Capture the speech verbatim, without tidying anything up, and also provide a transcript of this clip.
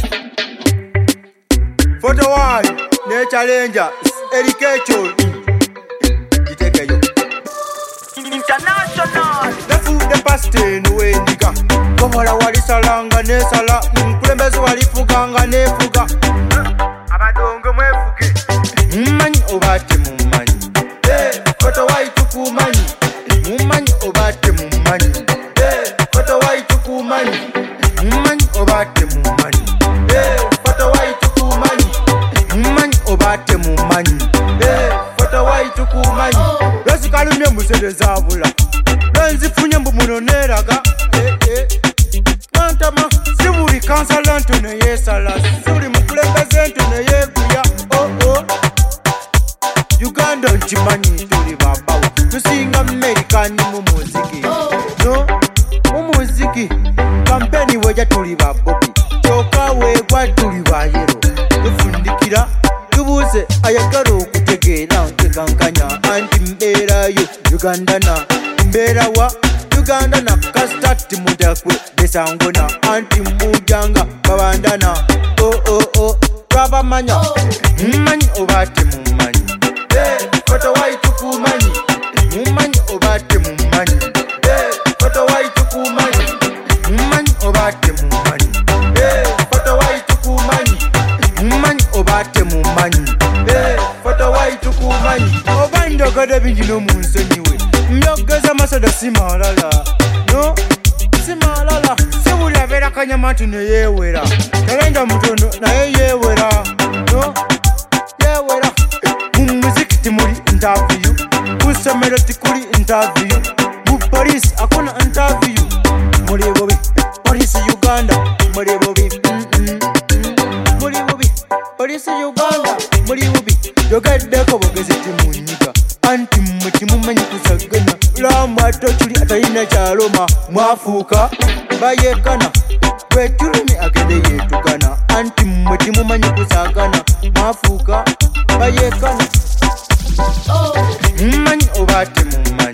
Photo one, ne challenger, education. Itekeyo. International. Nefu de paste nuwe niga. Komola wali salanga ne sala. Kulembezi wali fuganga ne fuga. Abadongo mwefuge. Mmanyi obate mummanyi. Eh, photo one tukumanyi. Mummanyi obate mummanyi. Eh, photo one tukumanyi. Mummanyi obate mummanyi. Eh, photo one tukumanyi. Mummanyi obate mummanyi. Eh, photo one tukumanyi. Lwesi kalumye musele zabula. Lwenzifunye mbu munoneraga. Eh eh. Mantama sibuli kansala ntone yesala. Sibuli mukulembeze ntone yeguya. Oh oh. Uganda nchimanyi tuli babawo. Tusinga America ni mu muziki. No, mu muziki. Kampeni weja tuli babobi. Choka wegwa tuli bayero. Tufundikira tubuze ayagala okutegeera ntegankanya anti mbeerayo Uganda na mbeera wa Uganda na kastati mudakwe besangona anti mujanga babandana. Oh oh oh twabamanya mmanyi obate mummanyi. Eh, photo one tukumanyi. Mummanyi obate mummanyi. Eh, photo one tukumanyi. Mummanyi obate mummanyi. Eh, photo one tukumanyi. Mummanyi obate mummanyi. Eh, photo one tukumanyi. Oba ndogade bingi no munsonyiwe. Myogeza masoda simalala. No, simalala. Sibuli abeera kanyamatu ne yeewera. Talenda mutono naye yeewera. No, yeewera. Mu muziki timuli interview. Ku ssomero tikuli interview. Mu police akuna interview. Muli bobi police Uganda. Muli bobi mm -mm. Muli bobi police Uganda. Muli bobi yogeddeko bogezi timunyiga. Anti muti mumanyi kusagana. Lamba tochuli atayina kyaloma. Mwafuuka bayekana. Gwe tulumi agende yeetugana. Anti muti mumanyi kusagana. Mwafuuka bayekana. Mmanyi obate mummanyi.